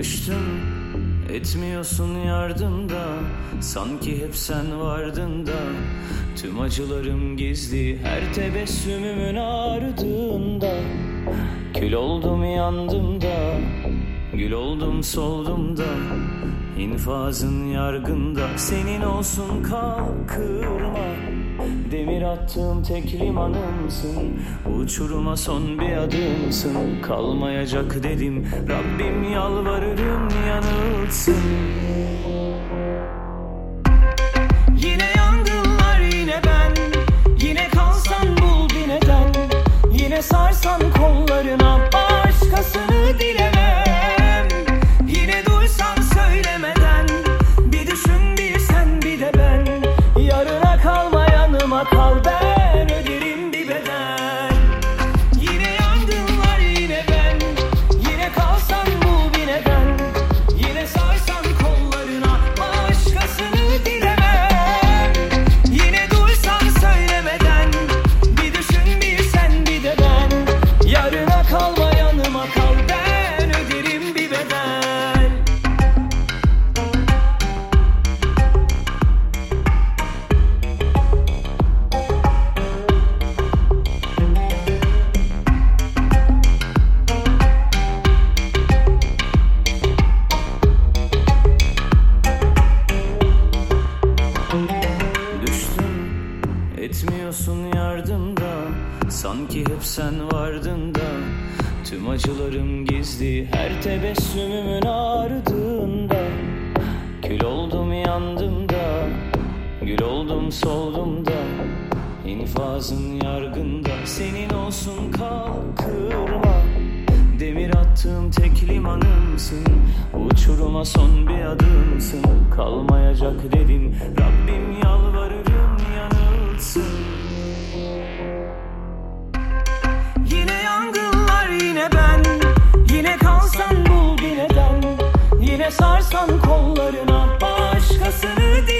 Düştüm, etmiyorsun yardımda, sanki hep sen vardın da. Tüm acılarım gizli her tebessümümün ardında. Kül oldum yandım da, gül oldum soldum da. İnfazın yargında, senin olsun kalkırma. Demir attığım tek limanımsın, uçuruma son bir adımsın. Kalmayacak dedim, Rabbim yalvarırım yanılsın. Yine yangınlar yine ben, yine kalsan bul bir neden. Yine sarsan kollarına, başkasını dilemem. Yine duysan söylemeden, bir düşün bir sen bir de ben. Yarına kalma yanıma kal, ben öderim bir bedel. Yine yangınlar yine ben, yine kalsan bul bir neden. Yine sarsan kollarına, başkasını dilemem. Yine duysan söylemeden, bir düşün bir sen bir de ben. Yarına kalma yanıma kal, ben öderim bir bedel. Düştüm, etmiyorsun yardımda, sanki hep sen vardın da. Tüm acılarım gizli her tebessümümün ardında. Kül oldum yandım da, gül oldum soldum da. İnfazın yargında, senin olsun kalkırma. Demir attığım tek limanımsın, uçuruma son bir adımsın. Kalmayacak dedim, Rabbim yalvarırım yanılsın. Yine yangınlar yine ben, yine kalsan bul bir neden. Yine sarsan kollarına, başkasını